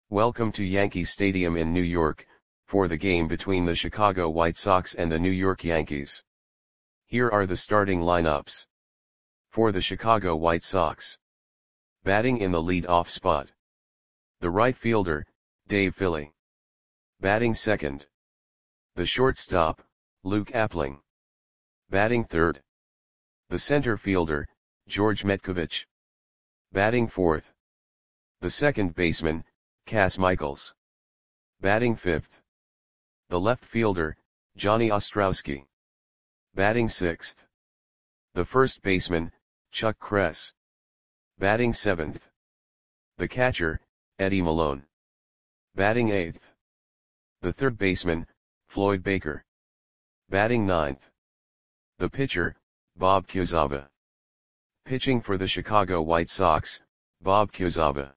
Welcome to Yankee Stadium in New York, for the game between the Chicago White Sox and the New York Yankees. Here are the starting lineups. For the Chicago White Sox. Batting in the lead-off spot. The right fielder, Dave Philly. Batting second. The shortstop, Luke Appling. Batting third. The center fielder, George Metcovich. Batting fourth. The second baseman, Cas Michaels. Batting fifth. The left fielder, Johnny Ostrowski. Batting sixth. The first baseman, Chuck Kress. Batting seventh. The catcher, Eddie Malone. Batting eighth. The third baseman, Floyd Baker. Batting ninth. The pitcher, Bob Quezada. Pitching for the Chicago White Sox, Bob Quezada.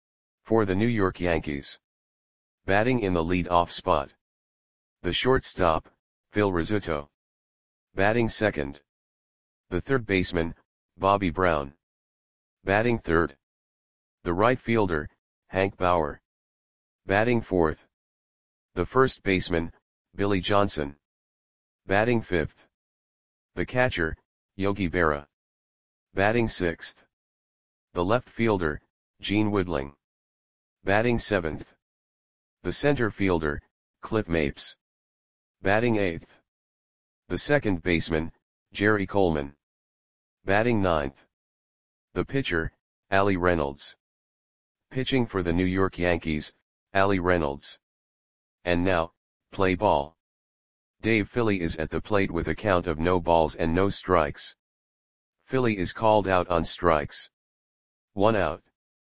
For the New York Yankees. Batting in the lead-off spot. The shortstop, Phil Rizzuto. Batting second. The third baseman, Bobby Brown. Batting third. The right fielder, Hank Bauer. Batting fourth. The first baseman, Billy Johnson. Batting fifth. The catcher, Yogi Berra. Batting sixth. The left fielder, Gene Woodling. Batting seventh. The center fielder, Cliff Mapes. Batting eighth. The second baseman, Jerry Coleman. Batting ninth. The pitcher, Allie Reynolds. Pitching for the New York Yankees, Allie Reynolds. And now, play ball. Dave Philly is at the plate with a count of no balls and no strikes. Philly is called out on strikes. 1 out.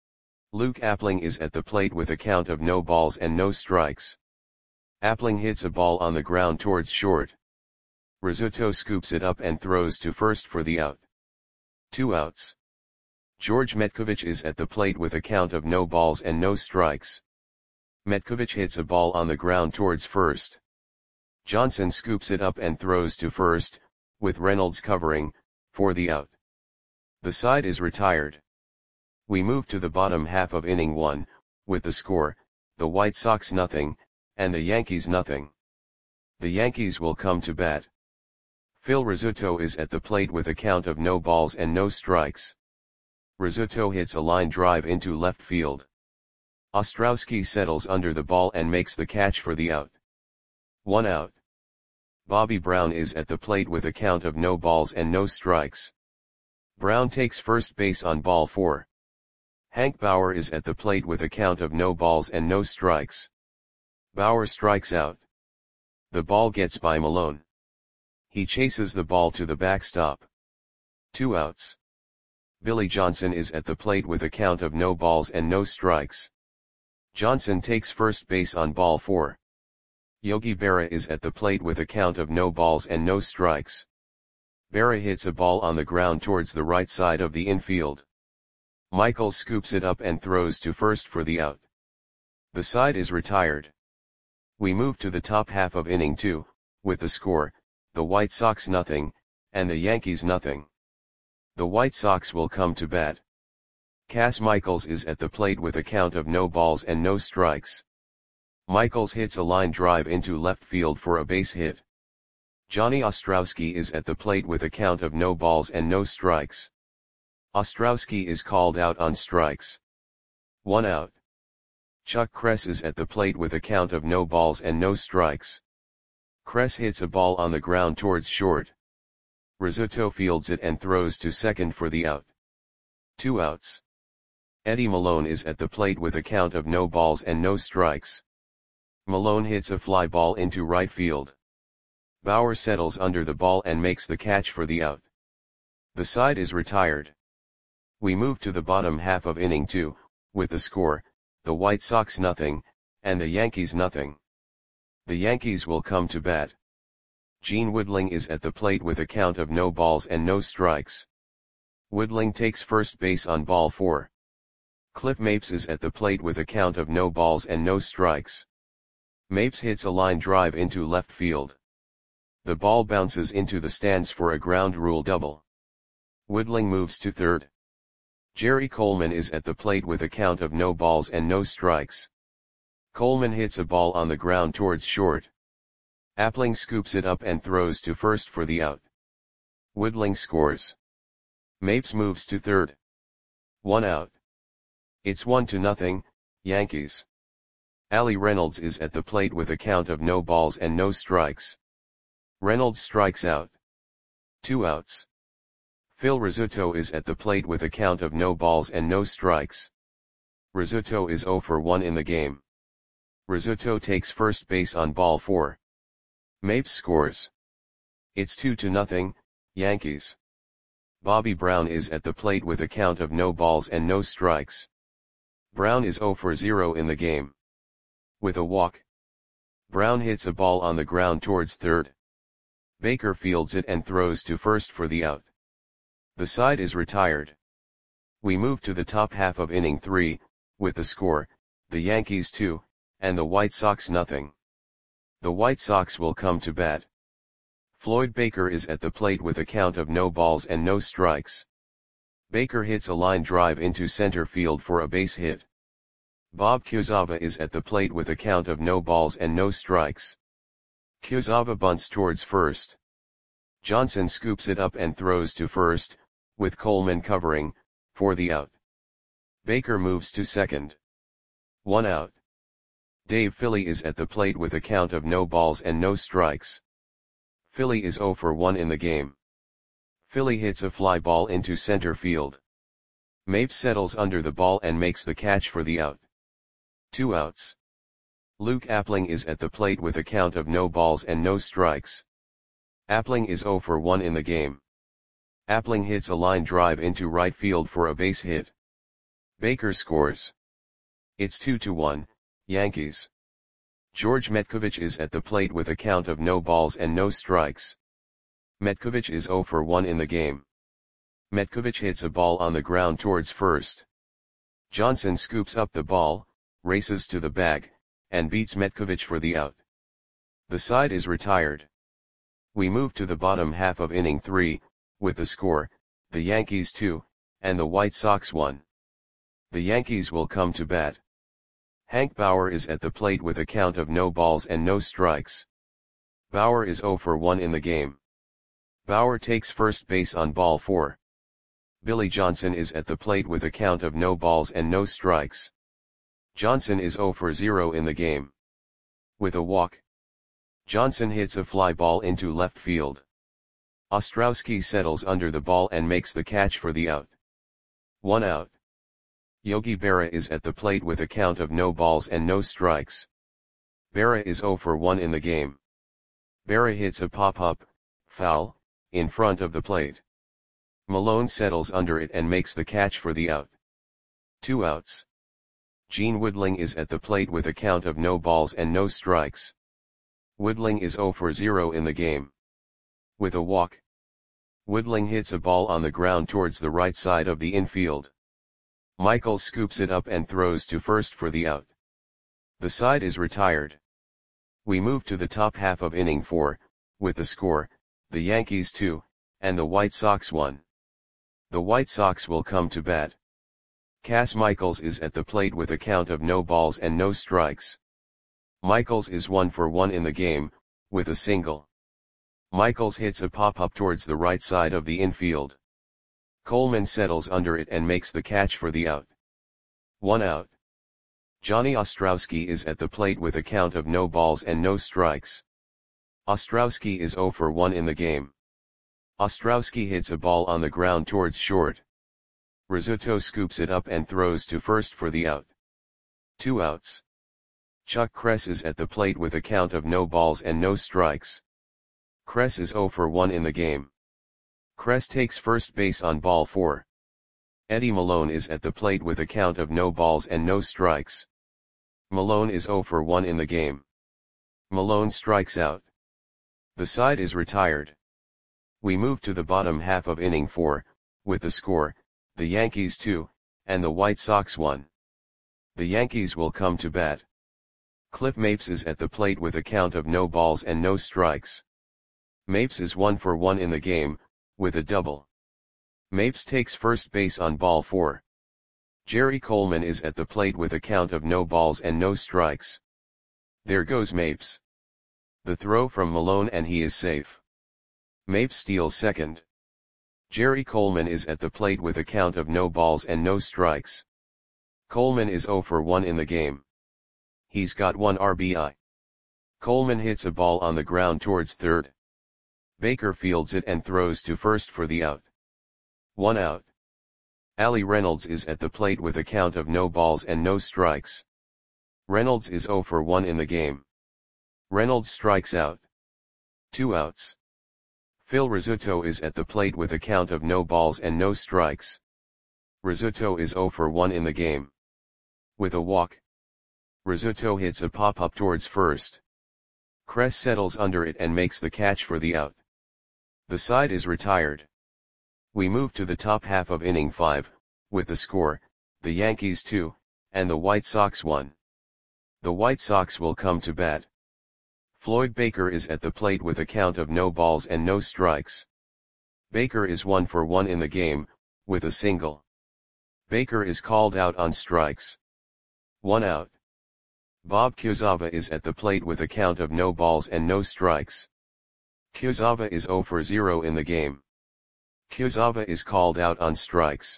Luke Appling is at the plate with a count of no balls and no strikes. Appling hits a ball on the ground towards short. Rizzuto scoops it up and throws to first for the out. 2 outs. George Metcovich is at the plate with a count of no balls and no strikes. Metcovich hits a ball on the ground towards first. Johnson scoops it up and throws to first, with Reynolds covering, for the out. The side is retired. We move to the bottom half of inning 1, with the score, the White Sox 0, and the Yankees 0. The Yankees will come to bat. Phil Rizzuto is at the plate with a count of no balls and no strikes. Rizzuto hits a line drive into left field. Ostrowski settles under the ball and makes the catch for the out. 1 out. Bobby Brown is at the plate with a count of no balls and no strikes. Brown takes first base on ball 4. Hank Bauer is at the plate with a count of no balls and no strikes. Bauer strikes out. The ball gets by Malone. He chases the ball to the backstop. 2 outs. Billy Johnson is at the plate with a count of no balls and no strikes. Johnson takes first base on ball 4. Yogi Berra is at the plate with a count of no balls and no strikes. Berra hits a ball on the ground towards the right side of the infield. Michaels scoops it up and throws to first for the out. The side is retired. We move to the top half of inning 2, with the score, the White Sox 0, and the Yankees 0. The White Sox will come to bat. Cas Michaels is at the plate with a count of no balls and no strikes. Michaels hits a line drive into left field for a base hit. Johnny Ostrowski is at the plate with a count of no balls and no strikes. Ostrowski is called out on strikes. 1 out. Chuck Kress is at the plate with a count of no balls and no strikes. Kress hits a ball on the ground towards short. Rizzuto fields it and throws to second for the out. 2 outs. Eddie Malone is at the plate with a count of no balls and no strikes. Malone hits a fly ball into right field. Bauer settles under the ball and makes the catch for the out. The side is retired. We move to the bottom half of inning 2, with the score, the White Sox 0, and the Yankees 0. The Yankees will come to bat. Gene Woodling is at the plate with a count of no balls and no strikes. Woodling takes first base on ball 4. Cliff Mapes is at the plate with a count of no balls and no strikes. Mapes hits a line drive into left field. The ball bounces into the stands for a ground rule double. Woodling moves to third. Jerry Coleman is at the plate with a count of no balls and no strikes. Coleman hits a ball on the ground towards short. Appling scoops it up and throws to first for the out. Woodling scores. Mapes moves to third. 1 out. It's 1-0, Yankees. Ali Reynolds is at the plate with a count of no balls and no strikes. Reynolds strikes out. 2 outs. Phil Rizzuto is at the plate with a count of no balls and no strikes. Rizzuto is 0 for 1 in the game. Rizzuto takes first base on ball 4. Mapes scores. It's 2-0, Yankees. Bobby Brown is at the plate with a count of no balls and no strikes. Brown is 0 for 0 in the game. With a walk, Brown hits a ball on the ground towards third. Baker fields it and throws to first for the out. The side is retired. We move to the top half of inning 3, with the score, the Yankees 2, and the White Sox nothing. The White Sox will come to bat. Floyd Baker is at the plate with a count of no balls and no strikes. Baker hits a line drive into center field for a base hit. Bob Kuzawa is at the plate with a count of no balls and no strikes. Kuzawa bunts towards first. Johnson scoops it up and throws to first, with Coleman covering, for the out. Baker moves to second. 1 out. Dave Philly is at the plate with a count of no balls and no strikes. Philly is 0 for 1 in the game. Philly hits a fly ball into center field. Mapes settles under the ball and makes the catch for the out. 2 outs. Luke Appling is at the plate with a count of no balls and no strikes. Appling is 0 for 1 in the game. Appling hits a line drive into right field for a base hit. Baker scores. It's 2-1, Yankees. George Metkovich is at the plate with a count of no balls and no strikes. Metkovich is 0 for 1 in the game. Metkovich hits a ball on the ground towards first. Johnson scoops up the ball, races to the bag, and beats Metkovich for the out. The side is retired. We move to the bottom half of inning 3, with the score, the Yankees 2, and the White Sox 1. The Yankees will come to bat. Hank Bauer is at the plate with a count of no balls and no strikes. Bauer is 0 for 1 in the game. Bauer takes first base on ball 4. Billy Johnson is at the plate with a count of no balls and no strikes. Johnson is 0 for 0 in the game. With a walk, Johnson hits a fly ball into left field. Ostrowski settles under the ball and makes the catch for the out. 1 out. Yogi Berra is at the plate with a count of no balls and no strikes. Berra is 0 for 1 in the game. Berra hits a pop-up, foul, in front of the plate. Malone settles under it and makes the catch for the out. 2 outs. Gene Woodling is at the plate with a count of no balls and no strikes. Woodling is 0 for 0 in the game. With a walk, Woodling hits a ball on the ground towards the right side of the infield. Michael scoops it up and throws to first for the out. The side is retired. We move to the top half of inning 4, with the score, the Yankees 2, and the White Sox 1. The White Sox will come to bat. Cass Michaels is at the plate with a count of no balls and no strikes. Michaels is 1 for 1 in the game, with a single. Michaels hits a pop-up towards the right side of the infield. Coleman settles under it and makes the catch for the out. 1 out. Johnny Ostrowski is at the plate with a count of no balls and no strikes. Ostrowski is 0 for 1 in the game. Ostrowski hits a ball on the ground towards short. Rizzuto scoops it up and throws to first for the out. 2 outs. Chuck Kress is at the plate with a count of no balls and no strikes. Kress is 0 for 1 in the game. Kress takes first base on ball 4. Eddie Malone is at the plate with a count of no balls and no strikes. Malone is 0 for 1 in the game. Malone strikes out. The side is retired. We move to the bottom half of inning 4, with the score, the Yankees 2, and the White Sox 1. The Yankees will come to bat. Cliff Mapes is at the plate with a count of no balls and no strikes. Mapes is 1 for 1 in the game, with a double. Mapes takes first base on ball 4. Jerry Coleman is at the plate with a count of no balls and no strikes. There goes Mapes. The throw from Malone and he is safe. Mapes steals second. Jerry Coleman is at the plate with a count of no balls and no strikes. Coleman is 0 for 1 in the game. He's got 1 RBI. Coleman hits a ball on the ground towards third. Baker fields it and throws to first for the out. 1 out. Ali Reynolds is at the plate with a count of no balls and no strikes. Reynolds is 0 for 1 in the game. Reynolds strikes out. 2 outs. Phil Rizzuto is at the plate with a count of no balls and no strikes. Rizzuto is 0 for 1 in the game. With a walk. Rizzuto hits a pop-up towards first. Kress settles under it and makes the catch for the out. The side is retired. We move to the top half of inning 5, with the score, the Yankees 2, and the White Sox 1. The White Sox will come to bat. Floyd Baker is at the plate with a count of no balls and no strikes. Baker is 1 for 1 in the game, with a single. Baker is called out on strikes. 1 out. Bob Kuzawa is at the plate with a count of no balls and no strikes. Kuzawa is 0 for 0 in the game. Kuzawa is called out on strikes.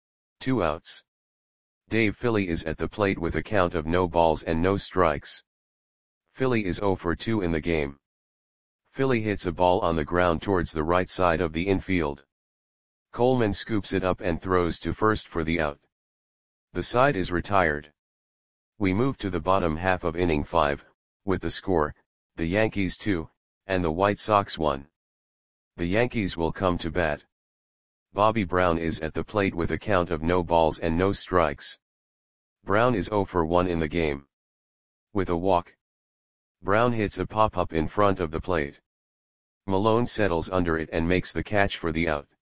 2 outs. Dave Philly is at the plate with a count of no balls and no strikes. Philly is 0 for 2 in the game. Philly hits a ball on the ground towards the right side of the infield. Coleman scoops it up and throws to first for the out. The side is retired. We move to the bottom half of inning 5, with the score, the Yankees 2, and the White Sox 1. The Yankees will come to bat. Bobby Brown is at the plate with a count of no balls and no strikes. Brown is 0 for 1 in the game. With a walk. Brown hits a pop-up in front of the plate. Malone settles under it and makes the catch for the out.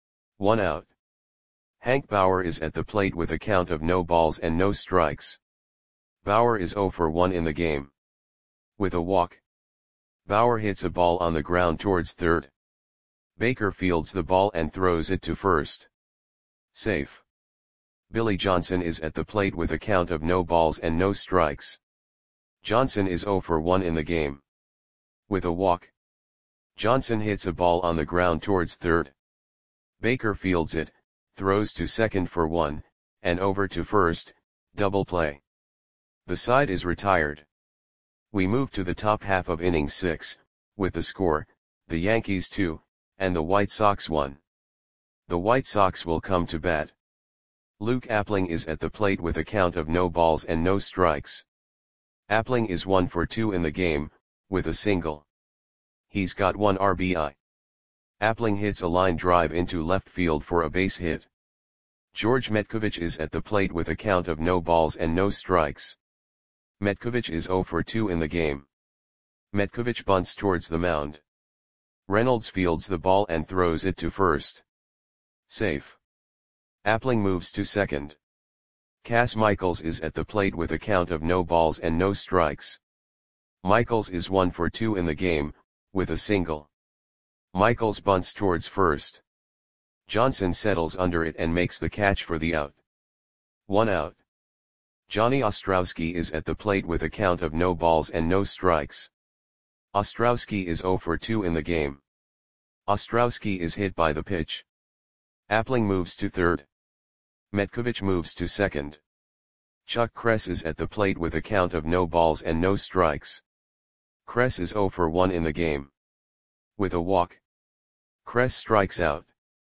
1 out. Hank Bauer is at the plate with a count of no balls and no strikes. Bauer is 0 for 1 in the game. With a walk. Bauer hits a ball on the ground towards third. Baker fields the ball and throws it to first. Safe. Billy Johnson is at the plate with a count of no balls and no strikes. Johnson is 0 for 1 in the game. With a walk. Johnson hits a ball on the ground towards third. Baker fields it, throws to second for 1, and over to first, double play. The side is retired. We move to the top half of inning 6, with the score, the Yankees 2, and the White Sox 1. The White Sox will come to bat. Luke Appling is at the plate with a count of no balls and no strikes. Appling is 1 for 2 in the game, with a single. He's got 1 RBI. Appling hits a line drive into left field for a base hit. George Metkovich is at the plate with a count of no balls and no strikes. Metkovich is 0 for 2 in the game. Metkovich bunts towards the mound. Reynolds fields the ball and throws it to first. Safe. Appling moves to second. Cass Michaels is at the plate with a count of no balls and no strikes. Michaels is 1 for 2 in the game, with a single. Michaels bunts towards first. Johnson settles under it and makes the catch for the out. 1 out. Johnny Ostrowski is at the plate with a count of no balls and no strikes. Ostrowski is 0 for 2 in the game. Ostrowski is hit by the pitch. Appling moves to third. Metkovich moves to second. Chuck Kress is at the plate with a count of no balls and no strikes. Kress is 0 for 1 in the game. With a walk. Kress strikes out.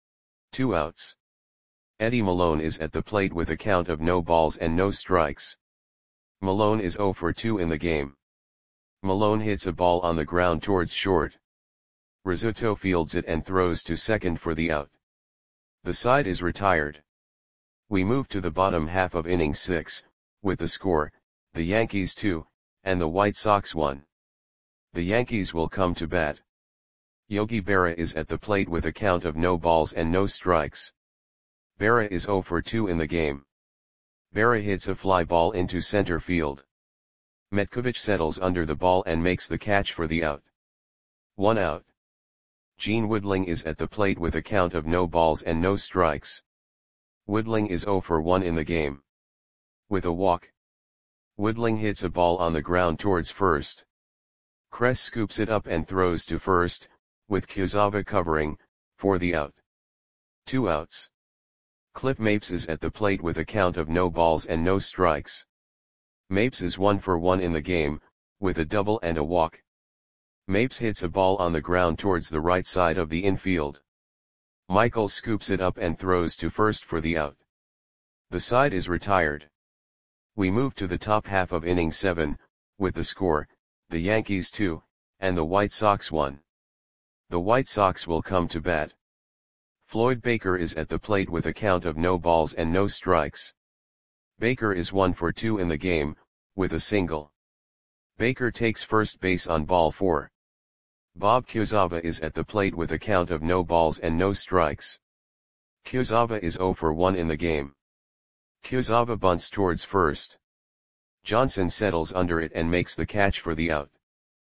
2 outs. Eddie Malone is at the plate with a count of no balls and no strikes. Malone is 0 for 2 in the game. Malone hits a ball on the ground towards short. Rizzuto fields it and throws to second for the out. The side is retired. We move to the bottom half of inning 6, with the score, the Yankees 2, and the White Sox 1. The Yankees will come to bat. Yogi Berra is at the plate with a count of no balls and no strikes. Berra is 0 for 2 in the game. Berra hits a fly ball into center field. Metkovich settles under the ball and makes the catch for the out. 1 out. Gene Woodling is at the plate with a count of no balls and no strikes. Woodling is 0 for 1 in the game. With a walk. Woodling hits a ball on the ground towards first. Kress scoops it up and throws to first, with Kuzawa covering, for the out. 2 outs. Cliff Mapes is at the plate with a count of no balls and no strikes. Mapes is 1 for 1 in the game, with a double and a walk. Mapes hits a ball on the ground towards the right side of the infield. Michaels scoops it up and throws to first for the out. The side is retired. We move to the top half of inning 7, with the score, the Yankees 2, and the White Sox 1. The White Sox will come to bat. Floyd Baker is at the plate with a count of no balls and no strikes. Baker is 1 for 2 in the game, with a single. Baker takes first base on ball 4. Bob Kuzawa is at the plate with a count of no balls and no strikes. Kuzawa is 0 for 1 in the game. Kuzawa bunts towards first. Johnson settles under it and makes the catch for the out.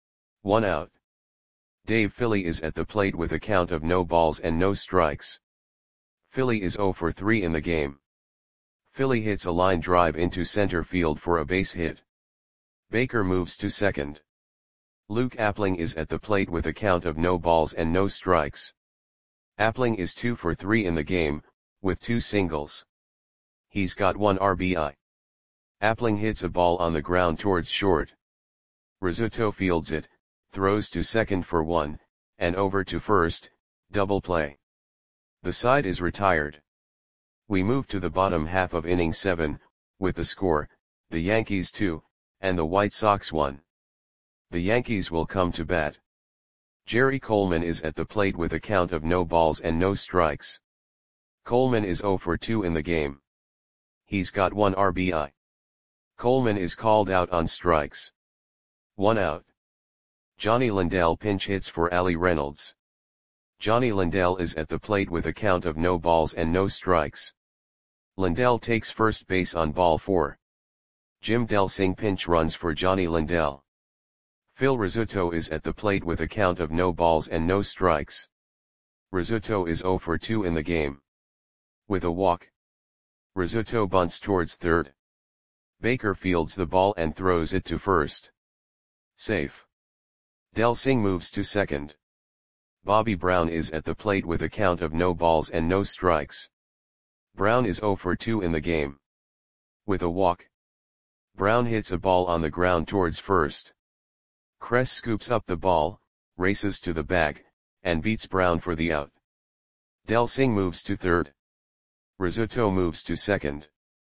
1 out. Dave Philly is at the plate with a count of no balls and no strikes. Philly is 0 for 3 in the game. Philly hits a line drive into center field for a base hit. Baker moves to second. Luke Appling is at the plate with a count of no balls and no strikes. Appling is 2 for 3 in the game, with 2 singles. He's got 1 RBI. Appling hits a ball on the ground towards short. Rizzuto fields it, throws to second for 1, and over to first, double play. The side is retired. We move to the bottom half of inning 7, with the score, the Yankees 2, and the White Sox 1. The Yankees will come to bat. Jerry Coleman is at the plate with a count of no balls and no strikes. Coleman is 0 for 2 in the game. He's got 1 RBI. Coleman is called out on strikes. 1 out. Johnny Lindell pinch hits for Ali Reynolds. Johnny Lindell is at the plate with a count of no balls and no strikes. Lindell takes first base on ball 4. Jim Delsing pinch runs for Johnny Lindell. Phil Rizzuto is at the plate with a count of no balls and no strikes. Rizzuto is 0 for 2 in the game. With a walk. Rizzuto bunts towards third. Baker fields the ball and throws it to first. Safe. Delsing moves to second. Bobby Brown is at the plate with a count of no balls and no strikes. Brown is 0 for 2 in the game. With a walk. Brown hits a ball on the ground towards first. Kress scoops up the ball, races to the bag, and beats Brown for the out. Delsing moves to third. Rizzuto moves to second.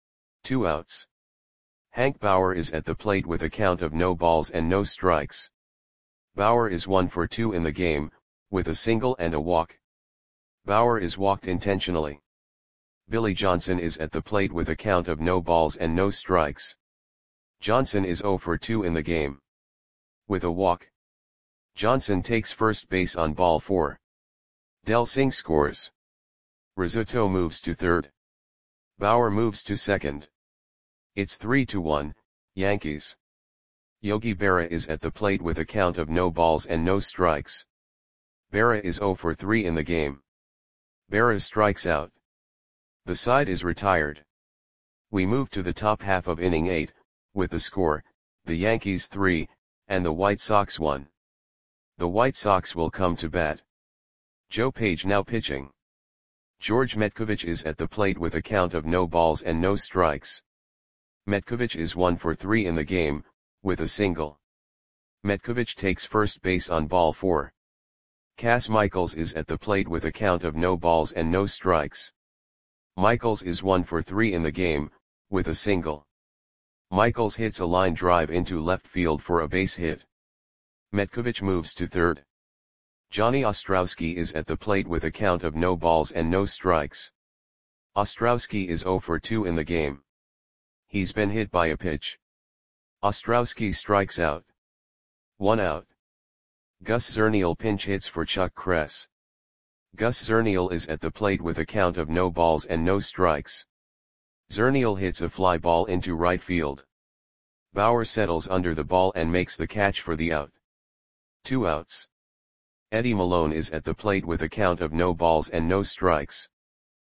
2 outs. Hank Bauer is at the plate with a count of no balls and no strikes. Bauer is 1 for 2 in the game, with a single and a walk. Bauer is walked intentionally. Billy Johnson is at the plate with a count of no balls and no strikes. Johnson is 0 for 2 in the game. With a walk. Johnson takes first base on ball 4. Delsing scores. Rizzuto moves to third. Bauer moves to second. It's 3-1, Yankees. Yogi Berra is at the plate with a count of no balls and no strikes. Berra is 0 for 3 in the game. Berra strikes out. The side is retired. We move to the top half of inning 8, with the score, the Yankees 3, and the White Sox 1. The White Sox will come to bat. Joe Page now pitching. George Metkovich is at the plate with a count of no balls and no strikes. Metkovich is 1 for 3 in the game, with a single. Metkovich takes first base on ball 4. Cass Michaels is at the plate with a count of no balls and no strikes. Michaels is 1 for 3 in the game, with a single. Michaels hits a line drive into left field for a base hit. Metkovich moves to third. Johnny Ostrowski is at the plate with a count of no balls and no strikes. Ostrowski is 0 for 2 in the game. He's been hit by a pitch. Ostrowski strikes out. 1 out. Gus Zernial pinch hits for Chuck Kress. Gus Zernial is at the plate with a count of no balls and no strikes. Zernial hits a fly ball into right field. Bauer settles under the ball and makes the catch for the out. 2 outs. Eddie Malone is at the plate with a count of no balls and no strikes.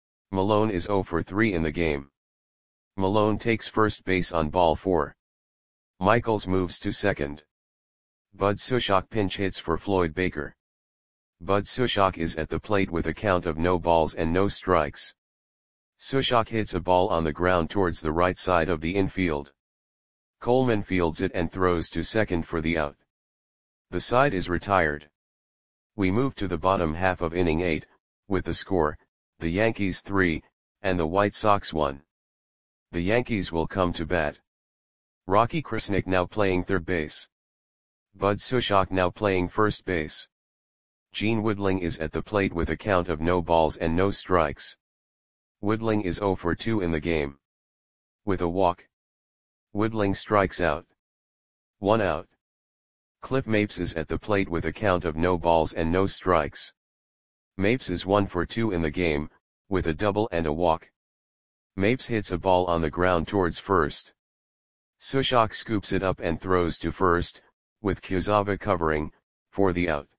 Malone is 0 for 3 in the game. Malone takes first base on ball 4. Michaels moves to second. Bud Sushok pinch hits for Floyd Baker. Bud Sushok is at the plate with a count of no balls and no strikes. Sushok hits a ball on the ground towards the right side of the infield. Coleman fields it and throws to second for the out. The side is retired. We move to the bottom half of inning 8, with the score, the Yankees 3, and the White Sox 1. The Yankees will come to bat. Rocky Krasnick now playing third base. Bud Sushok now playing first base. Gene Woodling is at the plate with a count of no balls and no strikes. Woodling is 0 for 2 in the game. With a walk. Woodling strikes out. 1 out. Cliff Mapes is at the plate with a count of no balls and no strikes. Mapes is 1 for 2 in the game, with a double and a walk. Mapes hits a ball on the ground towards first. Sushok scoops it up and throws to first, with Kuzawa covering, for the out.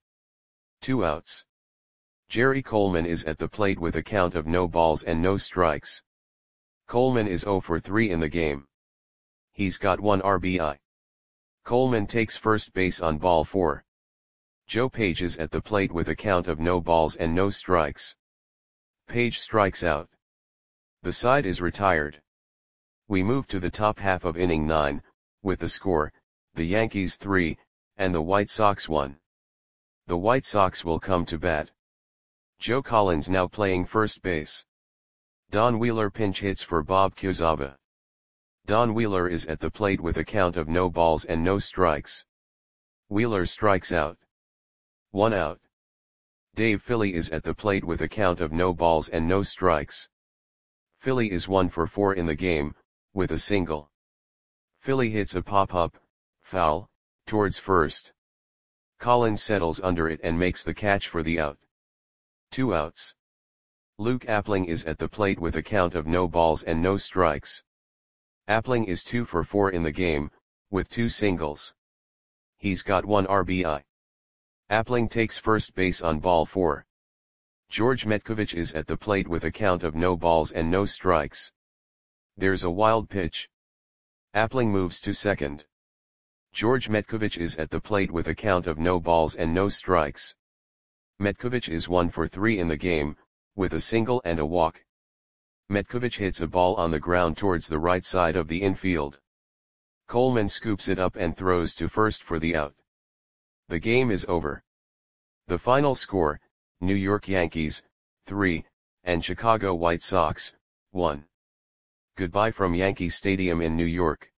2 outs. Jerry Coleman is at the plate with a count of no balls and no strikes. Coleman is 0 for 3 in the game. He's got 1 RBI. Coleman takes first base on ball 4. Joe Page is at the plate with a count of no balls and no strikes. Page strikes out. The side is retired. We move to the top half of inning 9, with the score, the Yankees 3, and the White Sox 1. The White Sox will come to bat. Joe Collins now playing first base. Don Wheeler pinch hits for Bob Kuzawa. Don Wheeler is at the plate with a count of no balls and no strikes. Wheeler strikes out. 1 out. Dave Philly is at the plate with a count of no balls and no strikes. Philly is 1 for 4 in the game, with a single. Philly hits a pop-up, foul, towards first. Collins settles under it and makes the catch for the out. 2 outs. Luke Appling is at the plate with a count of no balls and no strikes. Appling is 2 for 4 in the game, with 2 singles. He's got 1 RBI. Appling takes first base on ball 4. George Metkovich is at the plate with a count of no balls and no strikes. There's a wild pitch. Appling moves to second. George Metkovich is at the plate with a count of no balls and no strikes. Metkovich is 1 for 3 in the game, with a single and a walk. Metkovich hits a ball on the ground towards the right side of the infield. Coleman scoops it up and throws to first for the out. The game is over. The final score, New York Yankees, 3, and Chicago White Sox, 1. Goodbye from Yankee Stadium in New York.